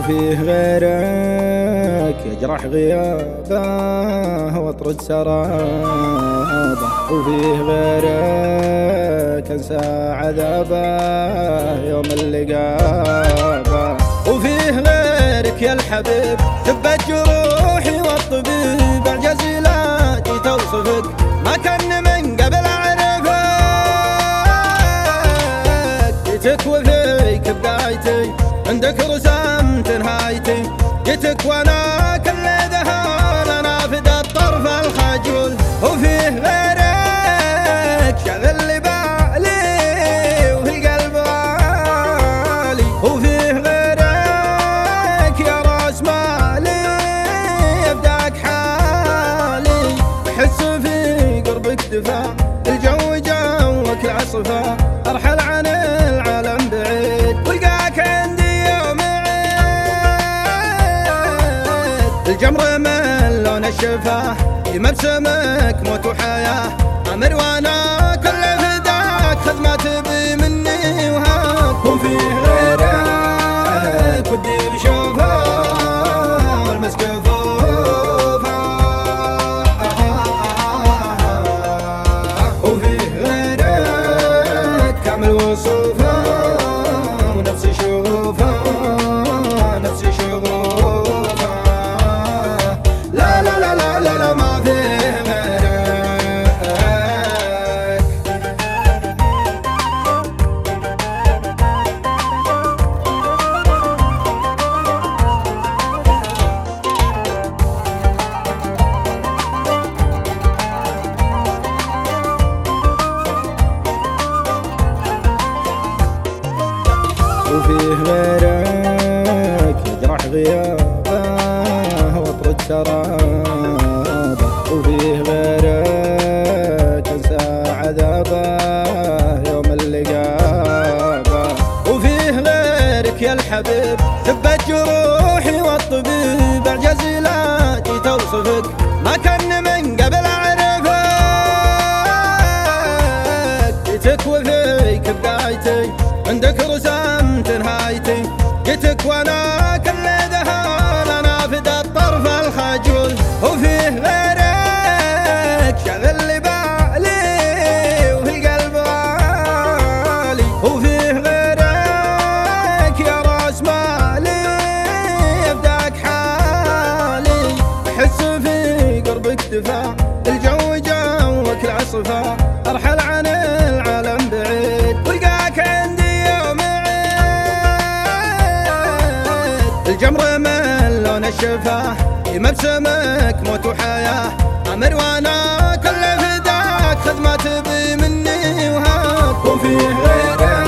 وفيه غيرك يجرح غيابه واطرد سرابه، وفيه غيرك انسى عذابه يوم اللقابه، وفيه غيرك يا الحبيب ثبت جروحي والطبيب اعجز لا جيت اوصفك ما كان من قبل اعرفك، جيتك وفيك بدايتي عندك رسمت نهايتي، جيتك وانا كل ذهان انا فدى الطرف الخجول، وفيه غيرك شغل لي بالي وفي القلب غالي، وفيه غيرك يا راس مالي يفداك حالي، احس في قربك دفاع الجو جوك العصفة، ارحل عن العالم بعيد والقاك عندي الجمر من لون الشفاه يمبسمك موت وحياه، امر وانا كل فداك خذ ما تبي مني وهاك، وفيه غيرك ودي بشوفه والمسك ظوفه، وفيه غيرك كامل وصوفه ونفسي شوفه نفسي شوفه، وفيه غيرك يجرح غيابه واطرد سرابه، وفيه غيرك انسى عذابه يوم اللقابه، وفيه غيرك يا الحبيب ثبت جروحي والطبيب اعجز لا جيت اوصفك ما كان من قبل اعرفك، جيتك وفيك بدايتي عندك رسمت نهايتي، جيتك وانا كل ذهان انا فدى الطرف الخجول، وفيه غيرك شغل لي بالي وفي القلب غالي، وفيه غيرك يا راس مالي يفداك حالي، احس في قربك دفاع الجو جوك العصفة، ارحل عن العالم بعيد والقاك عندي الجمر من لون الشفاه يمبسمك موت وحياه، امر وانا كل فداك خذ ما تبي مني وهاك، وفيه غيرك